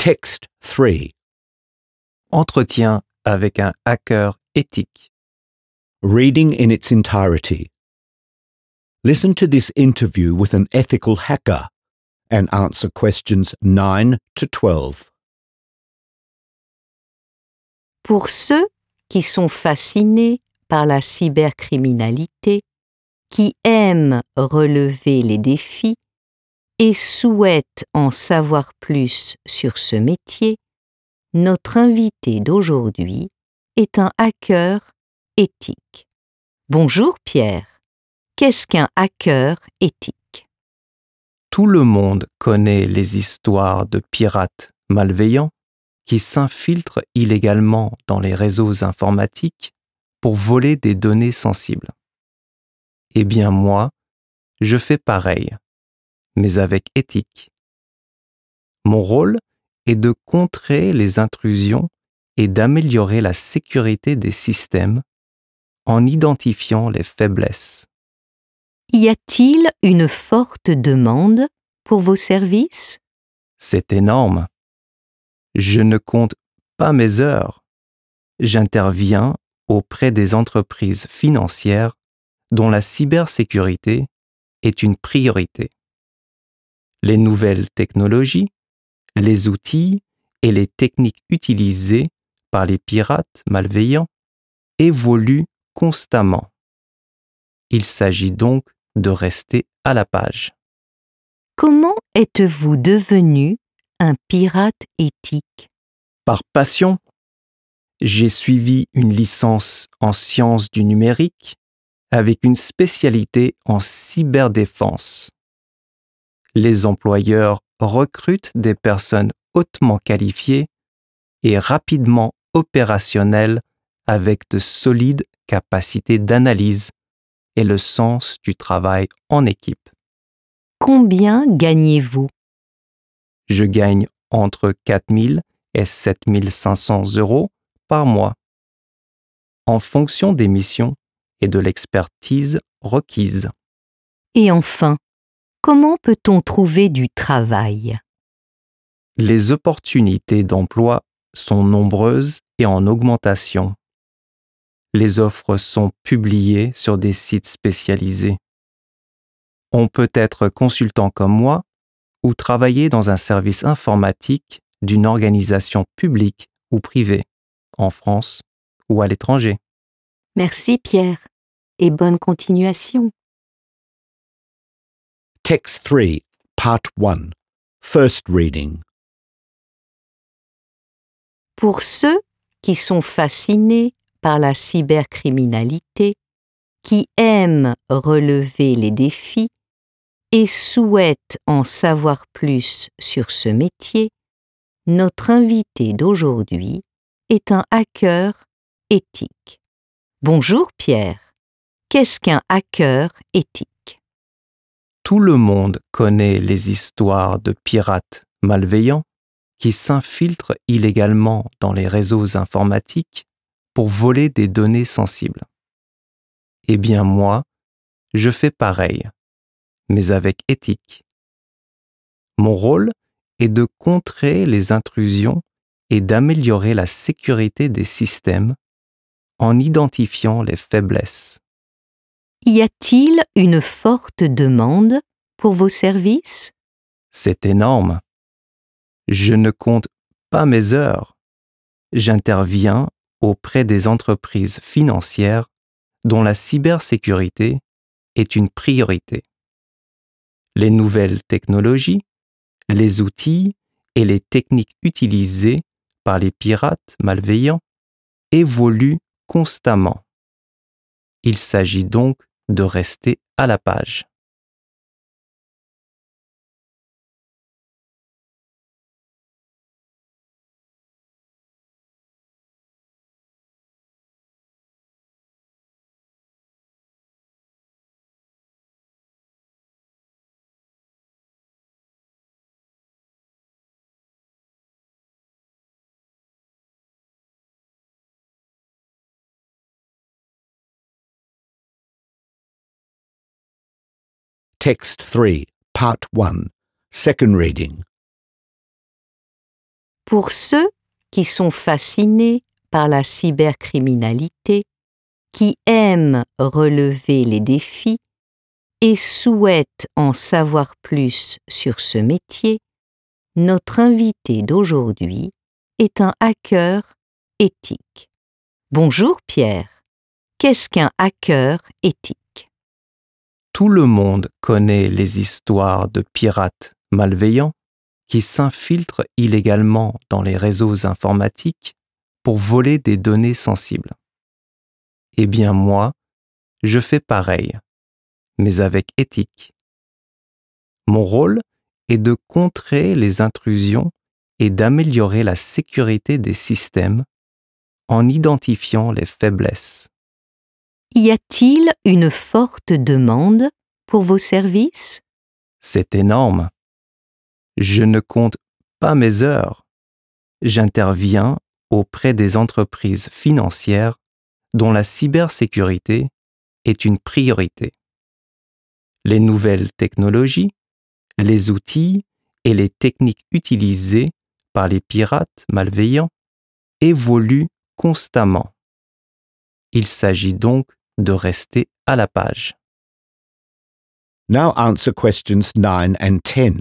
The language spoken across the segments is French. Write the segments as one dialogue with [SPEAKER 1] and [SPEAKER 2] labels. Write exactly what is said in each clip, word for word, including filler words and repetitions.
[SPEAKER 1] Text three.
[SPEAKER 2] Entretien avec un hacker éthique.
[SPEAKER 1] Reading in its entirety. Listen to this interview with an ethical hacker and answer questions nine to twelve.
[SPEAKER 3] Pour ceux qui sont fascinés par la cybercriminalité, qui aiment relever les défis et souhaitent en savoir plus sur ce métier, notre invité d'aujourd'hui est un hacker éthique. Bonjour Pierre, qu'est-ce qu'un hacker éthique ?
[SPEAKER 2] Tout le monde connaît les histoires de pirates malveillants qui s'infiltrent illégalement dans les réseaux informatiques pour voler des données sensibles. Eh bien moi, je fais pareil, mais avec éthique. Mon rôle est de contrer les intrusions et d'améliorer la sécurité des systèmes en identifiant les faiblesses.
[SPEAKER 3] Y a-t-il une forte demande pour vos services ?
[SPEAKER 2] C'est énorme. Je ne compte pas mes heures. J'interviens auprès des entreprises financières dont la cybersécurité est une priorité. Les nouvelles technologies, les outils et les techniques utilisées par les pirates malveillants évoluent constamment. Il s'agit donc de rester à la page.
[SPEAKER 3] Comment êtes-vous devenu un pirate éthique ?
[SPEAKER 2] Par passion, j'ai suivi une licence en sciences du numérique avec une spécialité en cyberdéfense. Les employeurs recrutent des personnes hautement qualifiées et rapidement opérationnelles avec de solides capacités d'analyse et le sens du travail en équipe.
[SPEAKER 3] Combien gagnez-vous ?
[SPEAKER 2] Je gagne entre quatre mille et sept mille cinq cents euros par mois, en fonction des missions et de l'expertise requise.
[SPEAKER 3] Et enfin, comment peut-on trouver du travail ?
[SPEAKER 2] Les opportunités d'emploi sont nombreuses et en augmentation. Les offres sont publiées sur des sites spécialisés. On peut être consultant comme moi ou travailler dans un service informatique d'une organisation publique ou privée, en France ou à l'étranger.
[SPEAKER 3] Merci Pierre, et bonne continuation.
[SPEAKER 1] Text three, Part one. First reading.
[SPEAKER 3] Pour ceux qui sont fascinés par la cybercriminalité, qui aiment relever les défis et souhaitent en savoir plus sur ce métier, notre invité d'aujourd'hui est un hacker éthique. Bonjour Pierre, qu'est-ce qu'un hacker éthique ?
[SPEAKER 2] Tout le monde connaît les histoires de pirates malveillants qui s'infiltrent illégalement dans les réseaux informatiques pour voler des données sensibles. Eh bien moi, je fais pareil, mais avec éthique. Mon rôle est de contrer les intrusions et d'améliorer la sécurité des systèmes en identifiant les faiblesses.
[SPEAKER 3] Y a-t-il une forte demande pour vos services ?
[SPEAKER 2] C'est énorme. Je ne compte pas mes heures. J'interviens auprès des entreprises financières dont la cybersécurité est une priorité. Les nouvelles technologies, les outils et les techniques utilisées par les pirates malveillants évoluent constamment. Il s'agit donc de rester à la page.
[SPEAKER 1] Text three, Part one. Second reading.
[SPEAKER 3] Pour ceux qui sont fascinés par la cybercriminalité, qui aiment relever les défis et souhaitent en savoir plus sur ce métier, notre invité d'aujourd'hui est un hacker éthique. Bonjour Pierre, qu'est-ce qu'un hacker éthique?
[SPEAKER 2] Tout le monde connaît les histoires de pirates malveillants qui s'infiltrent illégalement dans les réseaux informatiques pour voler des données sensibles. Eh bien moi, je fais pareil, mais avec éthique. Mon rôle est de contrer les intrusions et d'améliorer la sécurité des systèmes en identifiant les faiblesses.
[SPEAKER 3] Y a-t-il une forte demande pour vos services?
[SPEAKER 2] C'est énorme. Je ne compte pas mes heures. J'interviens auprès des entreprises financières dont la cybersécurité est une priorité. Les nouvelles technologies, les outils et les techniques utilisées par les pirates malveillants évoluent constamment. Il s'agit donc de rester à la page.
[SPEAKER 1] Now answer questions nine and ten.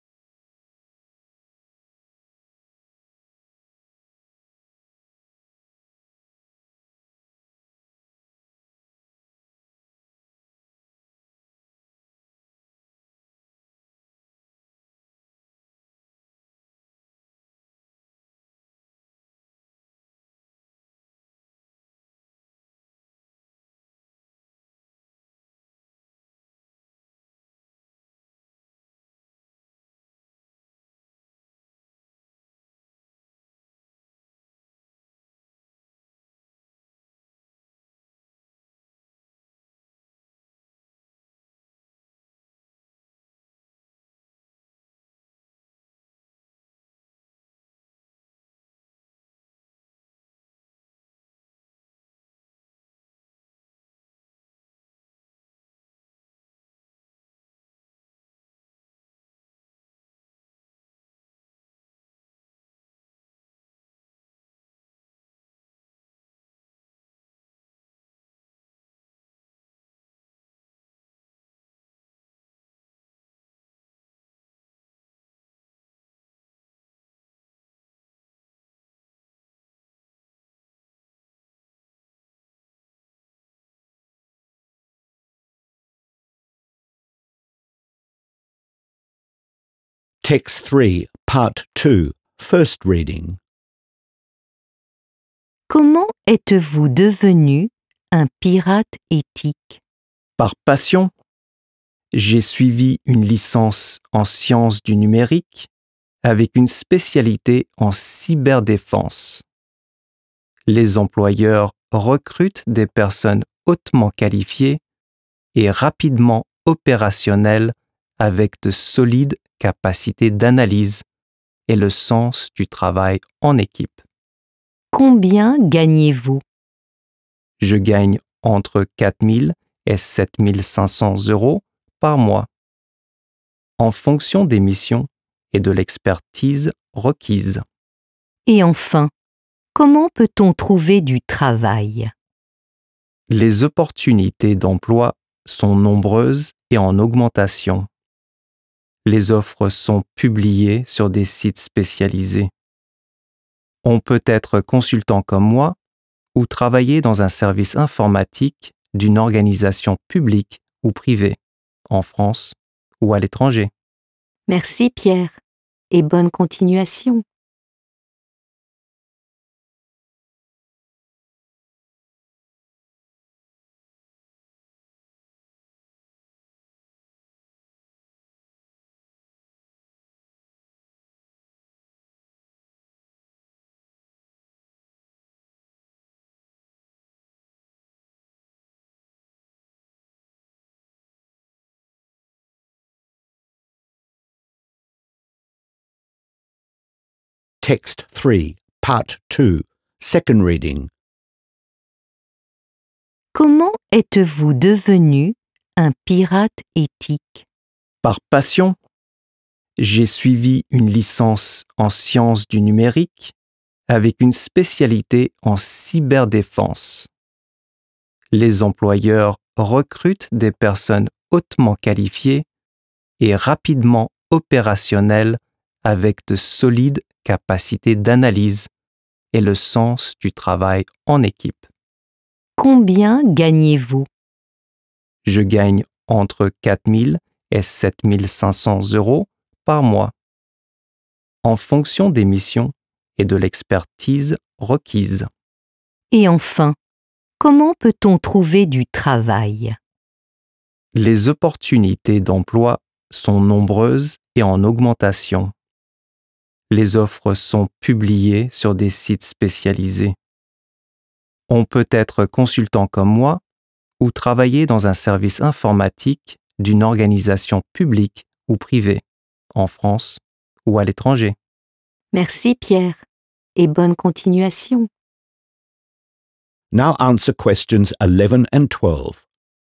[SPEAKER 1] Text three, Part two, First Reading.
[SPEAKER 3] Comment êtes-vous devenu un pirate éthique?
[SPEAKER 2] Par passion, j'ai suivi une licence en sciences du numérique avec une spécialité en cyberdéfense. Les employeurs recrutent des personnes hautement qualifiées et rapidement opérationnelles avec de solides capacités d'analyse et le sens du travail en équipe.
[SPEAKER 3] Combien gagnez-vous?
[SPEAKER 2] Je gagne entre quatre mille et sept mille cinq cents euros par mois, en fonction des missions et de l'expertise requise.
[SPEAKER 3] Et enfin, comment peut-on trouver du travail?
[SPEAKER 2] Les opportunités d'emploi sont nombreuses et en augmentation. Les offres sont publiées sur des sites spécialisés. On peut être consultant comme moi ou travailler dans un service informatique d'une organisation publique ou privée, en France ou à l'étranger.
[SPEAKER 3] Merci Pierre, et bonne continuation.
[SPEAKER 1] Text three, Part two, Second Reading.
[SPEAKER 3] Comment êtes-vous devenu un pirate éthique?
[SPEAKER 2] Par passion, J'ai suivi une licence en sciences du numérique avec une spécialité en cyberdéfense. Les employeurs recrutent des personnes hautement qualifiées et rapidement opérationnelles avec de solides capacités d'analyse et le sens du travail en équipe.
[SPEAKER 3] Combien gagnez-vous?
[SPEAKER 2] Je gagne entre quatre mille et sept mille cinq cents euros par mois, en fonction des missions et de l'expertise requise.
[SPEAKER 3] Et enfin, comment peut-on trouver du travail?
[SPEAKER 2] Les opportunités d'emploi sont nombreuses et en augmentation. Les offres sont publiées sur des sites spécialisés. On peut être consultant comme moi ou travailler dans un service informatique d'une organisation publique ou privée, en France ou à l'étranger.
[SPEAKER 3] Merci Pierre, et bonne continuation.
[SPEAKER 1] Now answer questions eleven and twelve.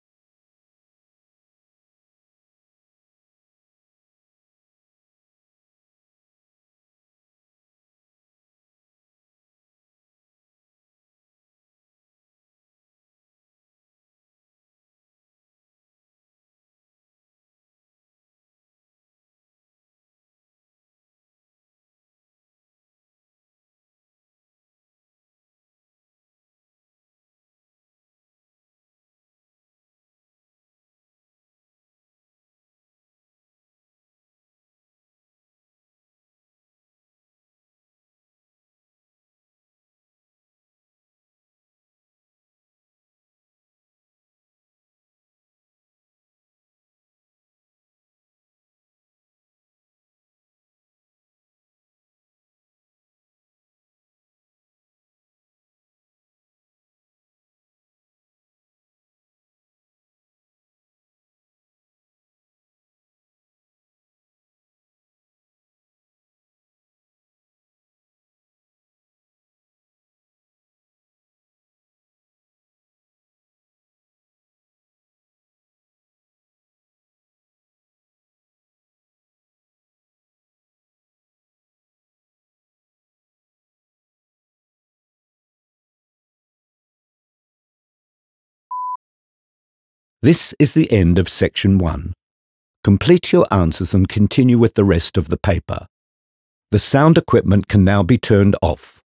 [SPEAKER 1] This is the end of section one. Complete your answers and continue with the rest of the paper. The sound equipment can now be turned off.